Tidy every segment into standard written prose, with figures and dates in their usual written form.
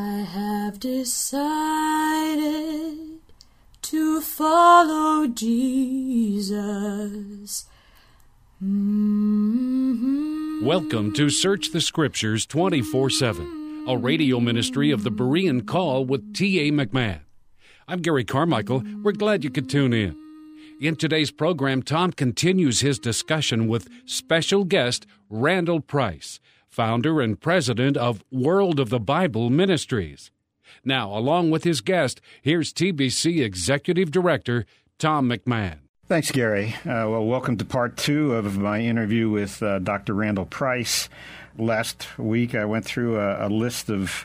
I have decided to follow Jesus. Welcome to Search the Scriptures 24/7, a radio ministry of the Berean Call with T.A. McMahon. I'm Gary Carmichael. We're glad you could tune in. In today's program, Tom continues his discussion with special guest Randall Price, founder and president of World of the Bible Ministries. Now, along with his guest, here's TBC Executive Director Tom McMahon. Thanks, Gary. Welcome to part two of my interview with Dr. Randall Price. Last week, I went through a list of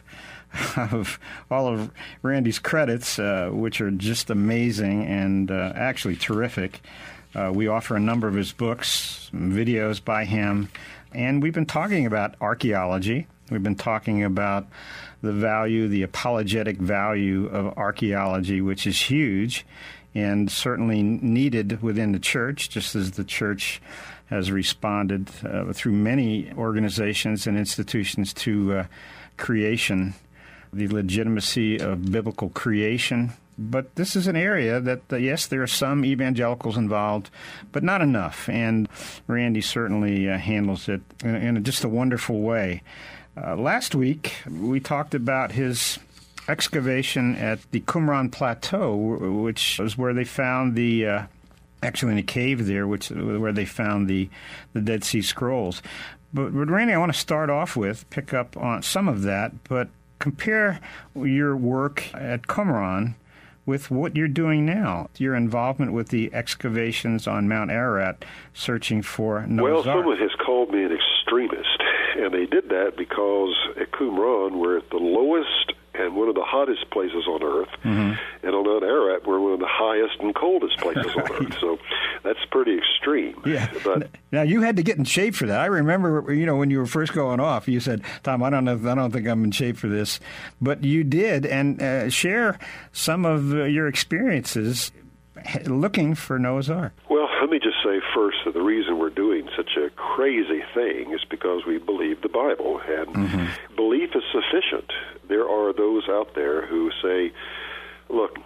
all of Randy's credits, which are just amazing and actually terrific. We offer a number of his books, videos by him, and we've been talking about archaeology. We've been talking about the value, the apologetic value of archaeology, which is huge and certainly needed within the church, just as the church has responded through many organizations and institutions to creation, the legitimacy of biblical creation. But this is an area that, yes, there are some evangelicals involved, but not enough. And Randy certainly handles it in just a wonderful way. Last week, we talked about his excavation at the Qumran Plateau, which was where they found actually in a cave there, where they found the Dead Sea Scrolls. But Randy, I want to start off with, pick up on some of that, but compare your work at Qumran with what you're doing now, your involvement with the excavations on Mount Ararat, searching for Noah's Ark. Well, someone has called me an extremist, and they did that because at Qumran we're at the lowest and one of the hottest places on Earth, and on Mount Ararat we're one of the highest and coldest places on Earth. So that's pretty extreme. Yeah. But now you had to get in shape for that. I remember, when you were first going off, you said, "Tom, I don't think I'm in shape for this," but you did, and share some of your experiences looking for Noah's Ark. Well, let me just say first that the reason we're doing such a crazy thing is because we believe the Bible, and belief is sufficient. There are those out there who say, look,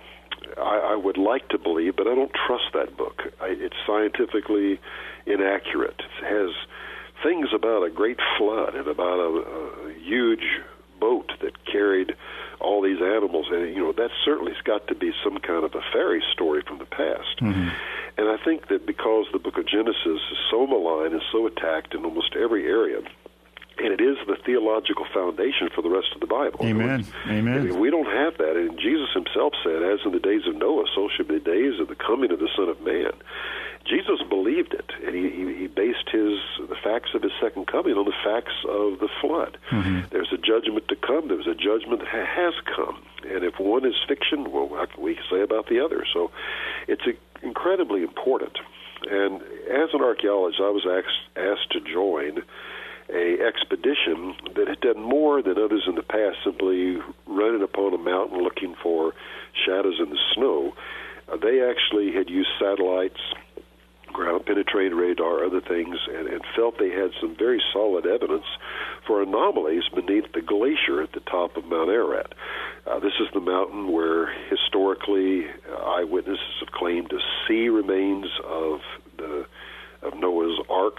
I would like to believe, but I don't trust that book. It's scientifically inaccurate. It has things about a great flood and about a huge boat that carried all these animals, and that certainly has got to be some kind of a fairy story from the past. And I think that because the book of Genesis is so maligned and so attacked in almost every area, and it is the theological foundation for the rest of the Bible. Amen. Amen. I mean, we don't have that. And Jesus himself said, as in the days of Noah, so should be the days of the coming of the Son of Man. Jesus believed it, and he based the facts of his second coming on the facts of the flood. There's a judgment to come. There's a judgment that has come. And if one is fiction, well, what can we say about the other? So it's incredibly important. And as an archaeologist, I was asked to join a expedition that had done more than others in the past, simply running upon a mountain looking for shadows in the snow. They actually had used satellites, ground-penetrating radar, other things, and felt they had some very solid evidence for anomalies beneath the glacier at the top of Mount Ararat. This is the mountain where historically eyewitnesses have claimed to see remains of Noah's Ark.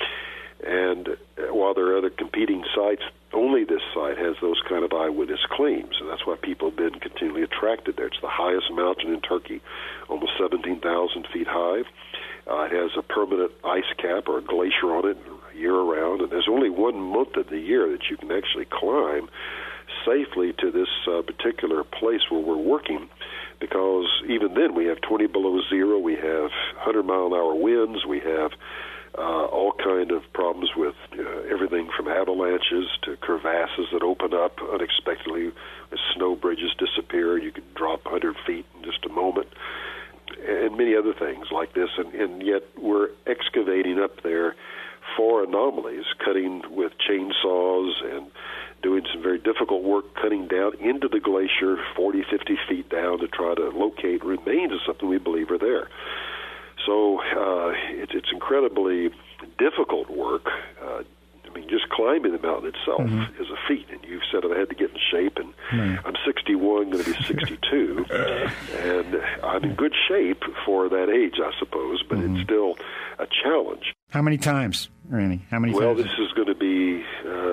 And while there are other competing sites, only this site has those kind of eyewitness claims, and that's why people have been continually attracted there. It's the highest mountain in Turkey, almost 17,000 feet high. It has a permanent ice cap or a glacier on it year-round, and there's only 1 month of the year that you can actually climb safely to this particular place where we're working, because even then we have 20 below zero, we have 100-mile-an-hour winds, we have all kind of problems with everything from avalanches to crevasses that open up unexpectedly as snow bridges disappear. You could drop 100 feet in just a moment, and many other things like this. And yet we're excavating up there for anomalies, cutting with chainsaws and doing some very difficult work, cutting down into the glacier 40, 50 feet down to try to locate remains of something we believe are there. So it's incredibly difficult work, mean, just climbing the mountain itself is a feat. And you've said I had to get in shape, and I'm 61, going to be 62, and I'm in good shape for that age, I suppose, but it's still a challenge. How many times, Randy? How many Well, times? this is going to be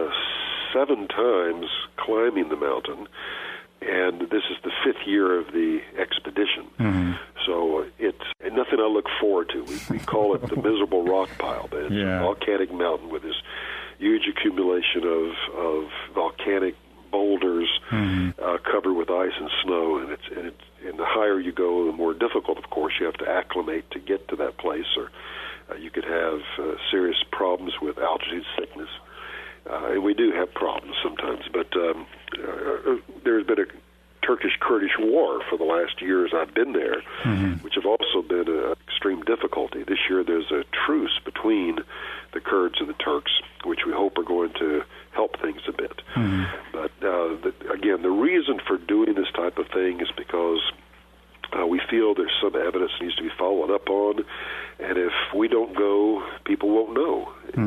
7 times climbing the mountain, and this is the 5th year of the expedition. So it's nothing I look forward to. We call it the miserable rock pile, but it's a volcanic mountain with this huge accumulation of volcanic boulders covered with ice and snow, and the higher you go, the more difficult, of course. You have to acclimate to get to that place, or you could have serious problems with altitude sickness. And we do have problems sometimes, but there's been a Turkish-Kurdish war for the last years I've been there, which have also been an extreme difficulty. This year there's a truce between the Kurds and the Turks, which we hope are going to help things a bit. But again, the reason for doing this type of thing is because we feel there's some evidence needs to be followed up on, and if we don't go, people won't know.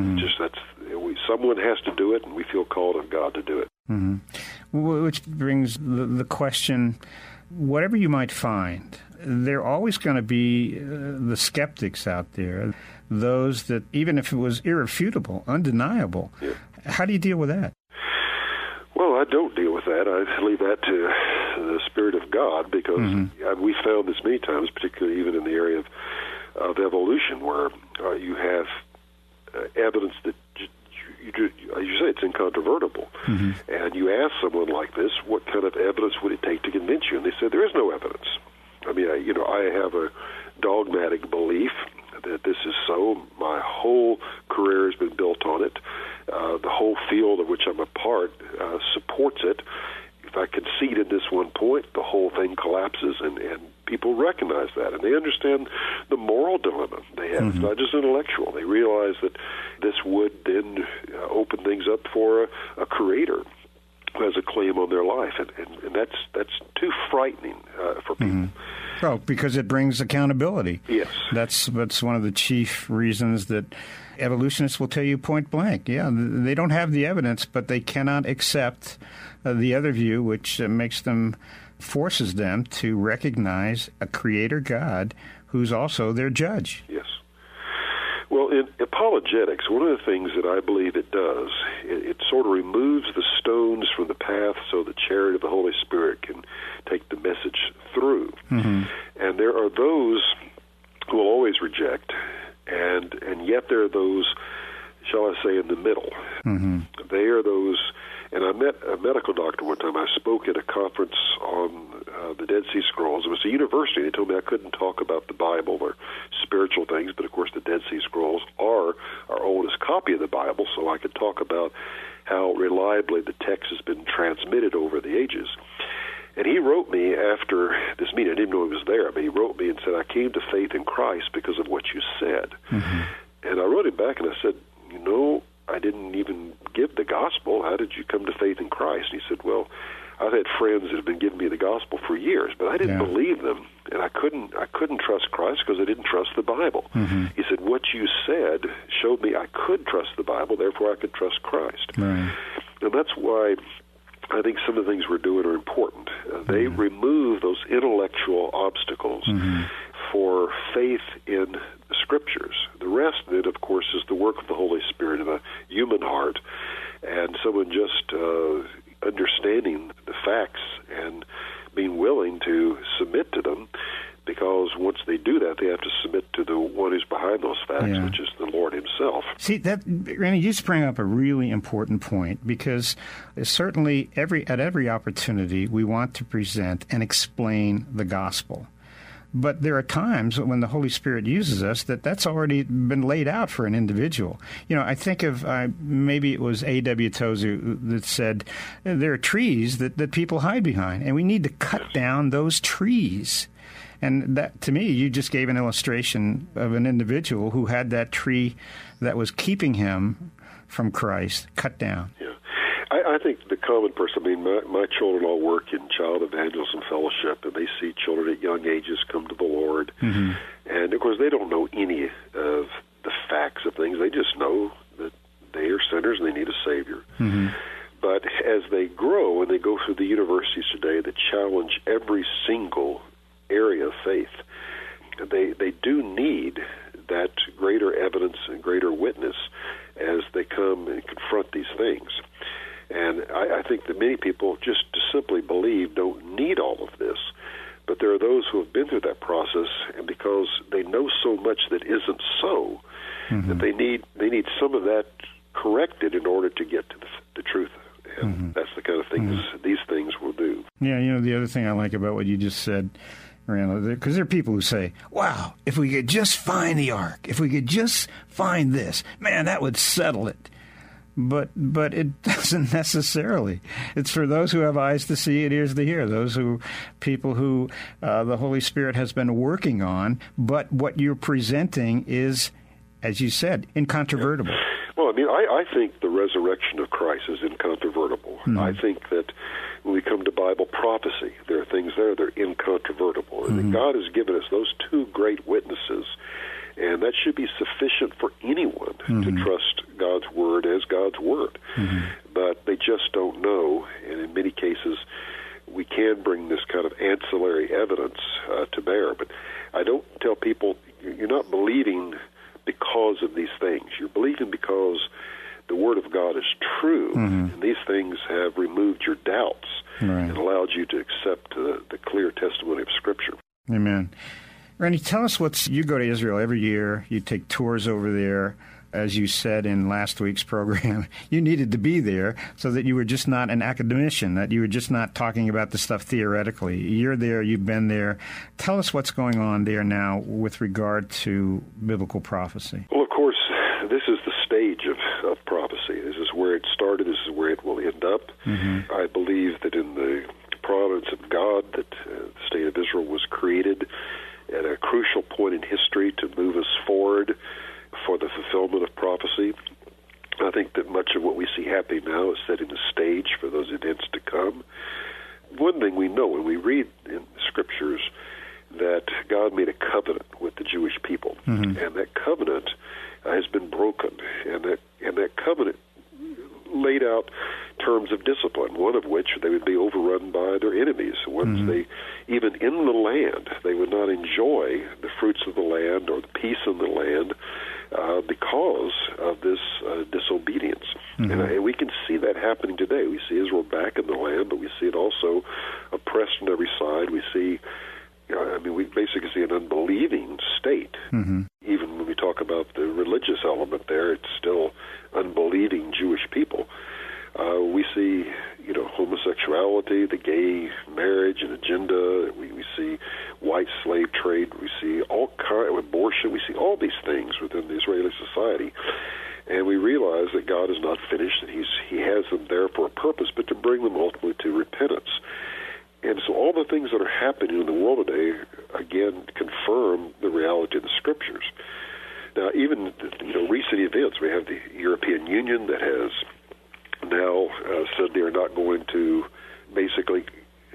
Someone has to do it, and we feel called on God to do it. Which brings the question, whatever you might find, there are always going to be the skeptics out there, those that, even if it was irrefutable, undeniable, how do you deal with that? Well, I don't deal with that. I leave that to the Spirit of God, because we found this many times, particularly even in the area of evolution, where you have evidence that, as you say, it's incontrovertible. And you ask someone like this, what kind of evidence would it take to convince you? And they say, there is no evidence. I mean, I have a dogmatic belief that this is so. My whole career has been built on it. The whole field of which I'm a part supports it. If I concede at this one point, the whole thing collapses, and people recognize that, and they understand the moral dilemma they have. It's not just intellectual. They realize that this would then open things up for a creator who has a claim on their life, and that's too frightening for people. Oh, because it brings accountability. Yes. That's one of the chief reasons that evolutionists will tell you point blank. Yeah, they don't have the evidence, but they cannot accept the other view, which forces them to recognize a creator God who's also their judge. Yes. Well, in apologetics, one of the things that I believe it does, it sort of removes the stones from the path so the chariot of the Holy Spirit can take the message through. And there are those who will always reject, and yet there are those, shall I say, in the middle. They are those, and I met a medical doctor one time. I spoke at a conference on the Dead Sea Scrolls. It was a university. They told me I couldn't talk about the Bible or spiritual things, but of course the Dead Sea Scrolls are our oldest copy of the Bible, so I could talk about how reliably the text has been transmitted over the ages. And he wrote me after this meeting. I didn't know he was there, but he wrote me and said, I came to faith in Christ because of what you said. And I wrote him back and I said, I didn't even give the gospel. How did you come to faith in Christ? And he said, well, I've had friends that have been giving me the gospel for years, but I didn't believe them, and I couldn't trust Christ because I didn't trust the Bible. He said, what you said showed me I could trust the Bible, therefore I could trust Christ. And that's why I think some of the things we're doing are important. They remove those intellectual obstacles for faith in the Scriptures. The rest of it, of course, is the work of the Holy Spirit in a human heart, and someone just understanding the facts and being willing to submit to them, because once they do that, they have to submit to the one who's behind those facts, which is the Lord himself. See, Randy, you just bring up a really important point, because certainly at every opportunity we want to present and explain the gospel. But there are times when the Holy Spirit uses us that's already been laid out for an individual. I think of maybe it was A.W. Tozer that said there are trees that people hide behind, and we need to cut down those trees. And that, to me, you just gave an illustration of an individual who had that tree that was keeping him from Christ cut down. Yeah. I think the common person, my children all work in child evangelism fellowship, and they see children at young ages come to the Lord. And, of course, they don't know any of the facts of things. They just know that they are sinners and they need a Savior. Mm-hmm. But as they grow and they go through the universities today that challenge every single area of faith, they do need that greater evidence and greater witness as they come and confront these things. And I think that many people just to simply believe don't need all of this. But there are those who have been through that process, and because they know so much that isn't so, mm-hmm. that they need some of that corrected in order to get to the truth. And mm-hmm. that's the kind of things these things will do. Yeah, the other thing I like about what you just said, Randall, because there are people who say, wow, if we could just find the ark, if we could just find this, man, that would settle it. But it doesn't necessarily. It's for those who have eyes to see and ears to hear, people who the Holy Spirit has been working on, but what you're presenting is, as you said, incontrovertible. Yeah. Well, I mean, I think the resurrection of Christ is incontrovertible. Mm-hmm. I think that when we come to Bible prophecy, there are things there that are incontrovertible. Mm-hmm. And God has given us those two great witnesses, and that should be sufficient for anyone mm-hmm. to trust God's Word as God's Word. Mm-hmm. But they just don't know, and in many cases, we can bring this kind of ancillary evidence to bear. But I don't tell people, you're not believing because of these things. You're believing because the Word of God is true, mm-hmm. and these things have removed your doubts and allowed you to accept the clear testimony of Scripture. Amen. Randy, tell us you go to Israel every year. You take tours over there. As you said in last week's program, you needed to be there so that you were just not an academician, that you were just not talking about the stuff theoretically. You're there, you've been there. Tell us what's going on there now with regard to biblical prophecy. Well, of course, this is the stage of prophecy. This is where it started. This is where it will end up. Mm-hmm. I believe that in the providence of God that the state of Israel was created at a crucial point in history to move us forward for the fulfillment of prophecy. I think that much of what we see happening now is setting the stage for those events to come. One thing we know when we read in the Scriptures that God made a covenant with the Jewish people, mm-hmm. and that covenant has been broken, and that covenant laid out terms of discipline, one of which they would be overrun by their enemies. Once mm-hmm. even in the land, they would not enjoy the fruits of the land or the peace in the land because of this disobedience. Mm-hmm. And we can see that happening today. We see Israel back in the land, but we see it also oppressed on every side. We see, we basically see an unbelieving state. Mm-hmm. Even when we talk about the religious element there, it's still unbelieving Jewish people. We see, homosexuality, the gay marriage and agenda. We see white slave trade. We see all kind of abortion. We see all these things within the Israeli society. And we realize that God is not finished, and He has them there for a purpose, but to bring them ultimately to repentance. And so all the things that are happening in the world today, again, confirm the reality of the Scriptures. Now, even recent events, we have the European Union that has now said they are not going to basically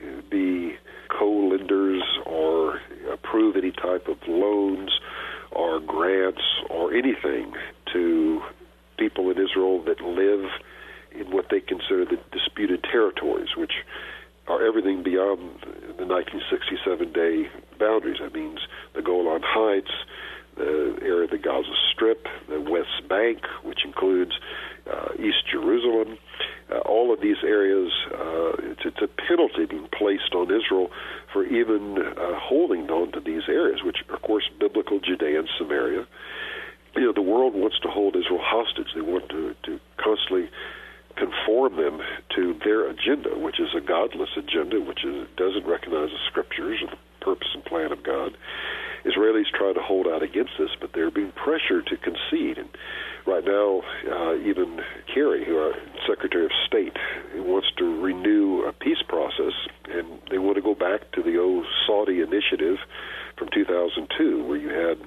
be co-lenders or approve any type of loans or grants or anything to people in Israel that live in what they consider the disputed territories, which are everything beyond the 1967-day boundaries. That means the Golan Heights, the area of the Gaza Strip, the West Bank, which includes East Jerusalem. All of these areas, it's a penalty being placed on Israel for even holding on to these areas, which are, of course, biblical Judea and Samaria. The world wants to hold Israel hostage. They want to constantly conform them to their agenda, which is a godless agenda, which doesn't recognize the Scriptures or the purpose and plan of God. Israelis try to hold out against this, but they're being pressured to concede. And right now, even Kerry, who Secretary of State, wants to renew a peace process, and they want to go back to the old Saudi initiative from 2002, where you had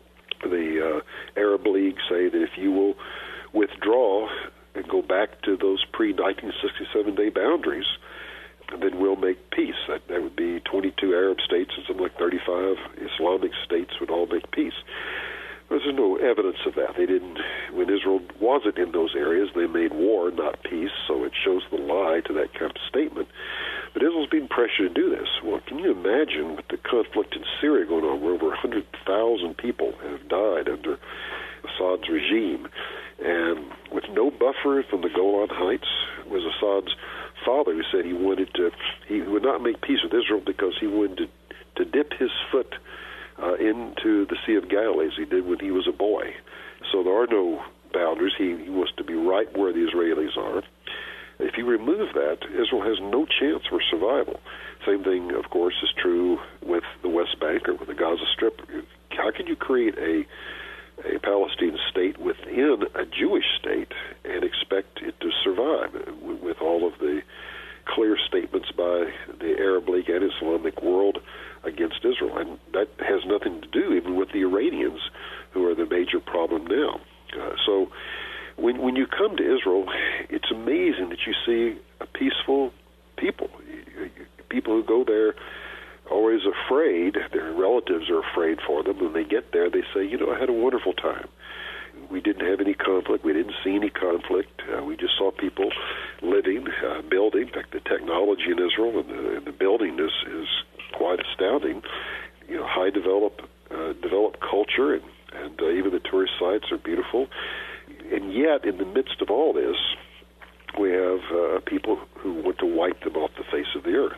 the Arab League say that if you will withdraw and go back to those pre-1967-day boundaries, then we'll make peace. That would be 22 Arab states and something like 35 Islamic states would all make peace. There's no evidence of that. They didn't, when Israel wasn't in those areas, they made war, not peace, so it shows the lie to that kind of statement. But Israel's being pressured to do this. Well, can you imagine with the conflict in Syria going on, where over 100,000 people have died under Assad's regime, and with no buffer from the Golan Heights? It was Assad's father who said he would not make peace with Israel because he wanted to dip his foot into the Sea of Galilee, as he did when he was a boy. So there are no boundaries. He wants to be right where the Israelis are. If you remove that, Israel has no chance for survival. Same thing, of course, is true with the West Bank or with the Gaza Strip. How can you create a Palestinian state within a Jewish state and expect it to survive with all of the clear statements by the Arab League and Islamic world against Israel? And that has nothing to do even with the Iranians, who are the major problem now. So when you come to Israel, it's amazing that you see a peaceful people. People who go there always afraid, their relatives are afraid for them. When they get there, they say, I had a wonderful time. We didn't have any conflict. We didn't see any conflict. We just saw people living, building. In fact, the technology in Israel and the building is quite astounding. High developed culture, and even the tourist sites are beautiful. And yet, in the midst of all this, we have people who want to wipe them off the face of the earth.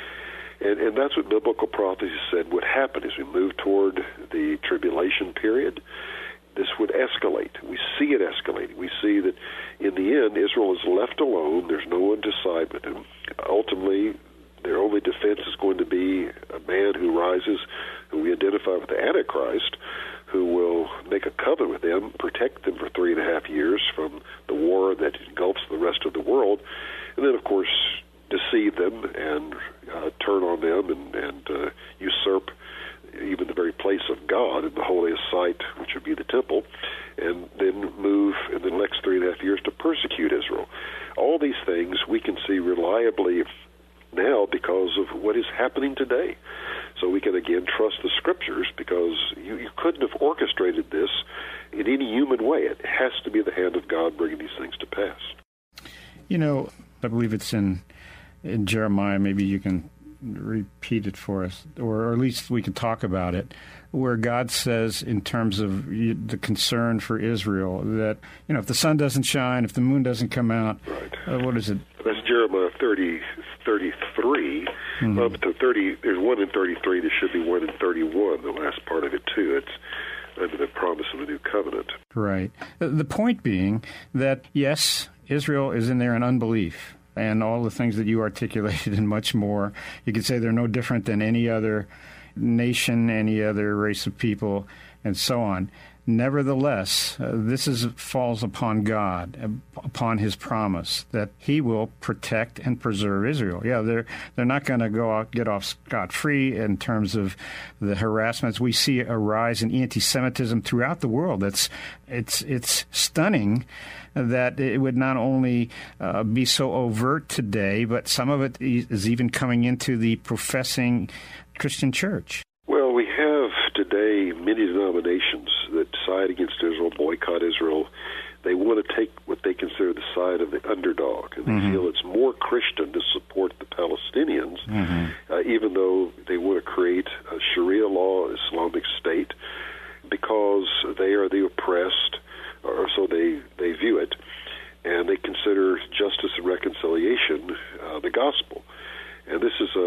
And that's what biblical prophecy said would happen as we move toward the tribulation period. This would escalate. We see it escalating. We see that in the end, Israel is left alone. There's no one to side with them. Ultimately, their only defense is going to be a man who rises, who we identify with the Antichrist, who will make a covenant with them, protect them for 3.5 years from the war that engulfs the rest of the world, and then, of course, deceive them and turn on them and usurp even the very place of God in the holiest site, which would be the temple, and then move in the next 3.5 years to persecute Israel. All these things we can see reliably now because of what is happening today. So we can again trust the Scriptures, because you couldn't have orchestrated this in any human way. It has to be the hand of God bringing these things to pass. I believe it's in Jeremiah. Maybe you can repeat it for us, or at least we can talk about it, where God says, in terms of the concern for Israel, that if the sun doesn't shine, if the moon doesn't come out, right. What is it? That's Jeremiah 30:33. Mm-hmm. Up to 30. There's 1 in 33. There should be 1 in 31. The last part of it too. It's under the promise of the new covenant. Right. The point being that yes, Israel is in there in unbelief, and all the things that you articulated and much more. You could say they're no different than any other nation, any other race of people, and so on. Nevertheless, this falls upon God, upon His promise that He will protect and preserve Israel. Yeah, they're not going to get off scot-free in terms of the harassments. We see a rise in anti-Semitism throughout the world. It's stunning that it would not only be so overt today, but some of it is even coming into the professing Christian church. Well, we have today many denominations that side against Israel, boycott Israel. They want to take what they consider the side of the underdog, and they feel it's more Christian to support the Palestinians, even though they want to create a Sharia law Islamic state, because they are the oppressed, or so they view it, and they consider justice and reconciliation the gospel. And this is,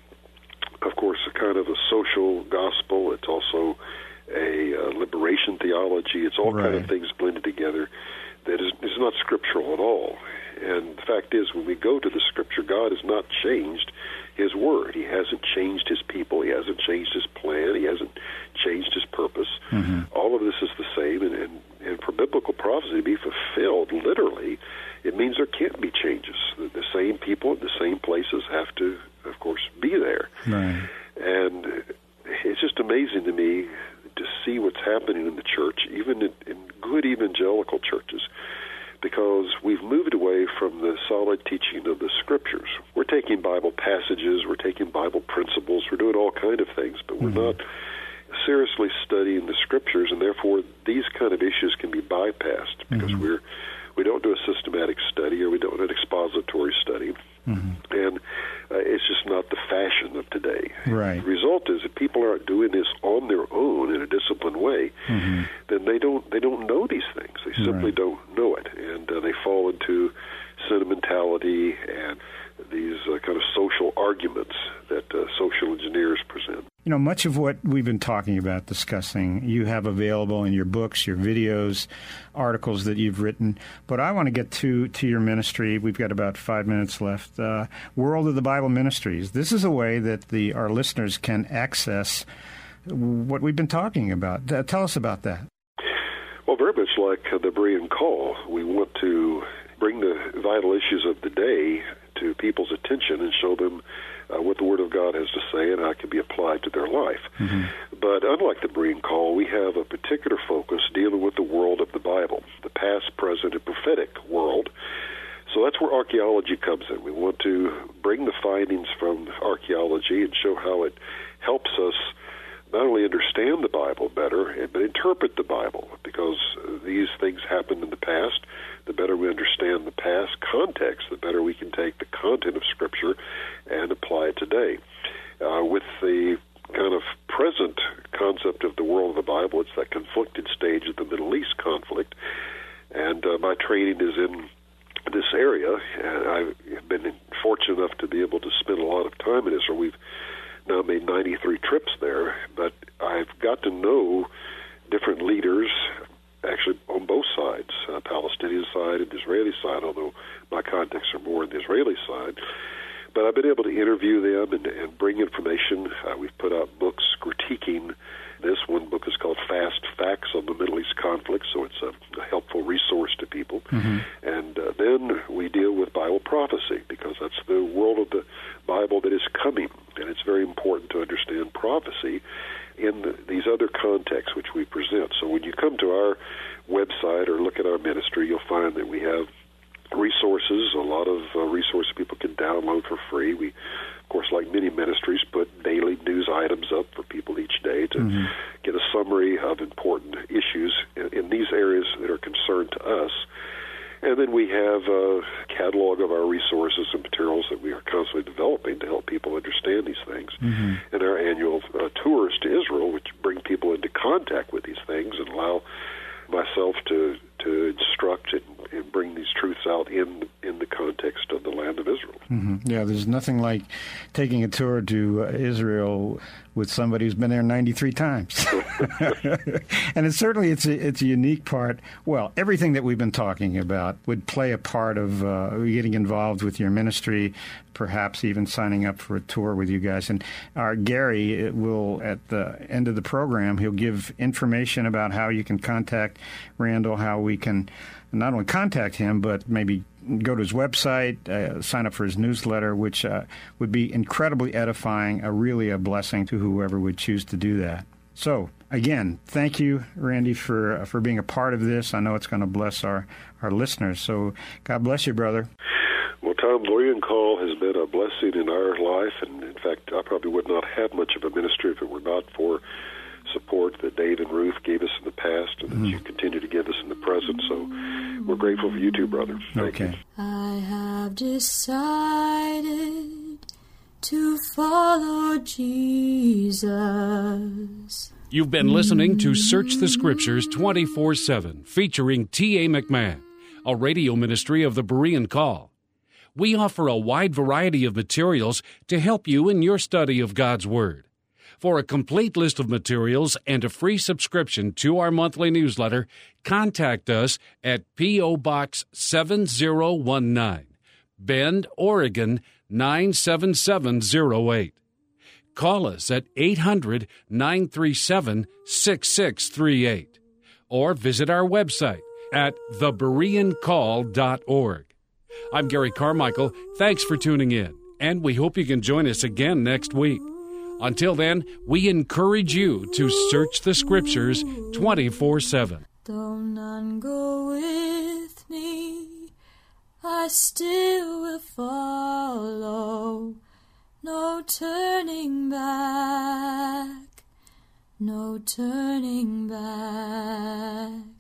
of course, a kind of a social gospel. It's also a liberation theology. It's all kind of things blended together that is not scriptural at all. And the fact is, when we go to the Scripture, God has not changed His Word. He hasn't changed His people. He hasn't changed His plan. He hasn't changed His purpose. All of this is the same, and for biblical prophecy to be fulfilled, literally, it means there can't be changes. The same people in the same places have to, of course, be there. Right. And it's just amazing to me to see what's happening in the church, even in good evangelical churches, because we've moved away from the solid teaching of the Scriptures. We're taking Bible passages, we're taking Bible principles, we're doing all kind of things, but we're not seriously studying the Scriptures, and therefore these kind of issues can be bypassed because we don't do a systematic study or we don't do an expository study, and it's just not the fashion of today. Right. The result is if people aren't doing this on their own in a disciplined way, then they don't know these things. They simply don't know it, and they fall into sentimentality and these kind of social arguments that social engineers present. You know, much of what we've been talking about, discussing, you have available in your books, your videos, articles that you've written. But I want to get to your ministry. We've got about 5 minutes left. World of the Bible Ministries. This is a way that our listeners can access what we've been talking about. Tell us about that. Well, very much like the Berean Call, we want to bring the vital issues of the day to people's attention and show them what the Word of God has to say and how it can be applied to their life. But unlike the Berean Call, we have a particular focus dealing with the world of the Bible, the past, present, and prophetic world. So that's where archaeology comes in. We want to bring the findings from archaeology and show how it helps us not only understand the Bible better, but interpret the Bible, because these things happened in the past. The better we understand the past context, the better we can take the content of Scripture and apply it today. With the kind of present concept of the world of the Bible, it's that conflicted stage of the Middle East conflict, and my training is in this area, and I've been fortunate enough to be able to spend a lot of time in Israel. We've now made 93 trips there, but I've got to know different leaders, actually on both sides, Palestinian side and Israeli side, although my contacts are more on the Israeli side. But I've been able to interview them and bring information. We've put out books critiquing this. One book is called Fast Facts on the Middle East Conflict, so it's a helpful resource to people. And then we deal with Bible prophecy, because that's the world of the Bible that is coming, and it's very important to understand prophecy in these other contexts which we present. So when you come to our website or look at our ministry, you'll find that we have resources, a lot of resources people can download for free. We, of course, like many ministries, put daily news items up for people each day to get a summary of important issues in these areas that are concerned to us. And then we have a catalog of our resources and materials that we are constantly developing to help people understand these things. And our annual tours to Israel, which bring people into contact with these things and allow myself to instruct and bring these truths out in the context of the land of Israel. Yeah, there's nothing like taking a tour to Israel with somebody who's been there 93 times. And it's a unique part. Well, everything that we've been talking about would play a part of getting involved with your ministry, perhaps even signing up for a tour with you guys. And our Gary will, at the end of the program, he'll give information about how you can contact Randall, how we can not only contact him, but maybe go to his website, sign up for his newsletter, which would be incredibly edifying, really a blessing to whoever would choose to do that. So, again, thank you, Randy, for being a part of this. I know it's going to bless our listeners. So, God bless you, brother. Well, Tom, Berean Call has been a blessing in our life, and in fact, I probably would not have much of a ministry if it were not for support that Dave and Ruth gave us in the past and that you continue to give us in the present. So we're grateful for you too, brother. Thank you. I have decided to follow Jesus. You've been listening to Search the Scriptures 24/7, featuring T.A. McMahon, a radio ministry of the Berean Call. We offer a wide variety of materials to help you in your study of God's Word. For a complete list of materials and a free subscription to our monthly newsletter, contact us at P.O. Box 7019, Bend, Oregon 97708. Call us at 800-937-6638 or visit our website at thebereancall.org. I'm Gary Carmichael. Thanks for tuning in, and we hope you can join us again next week. Until then, we encourage you to search the Scriptures 24/7. Though none go with me, I still will follow. No turning back, no turning back.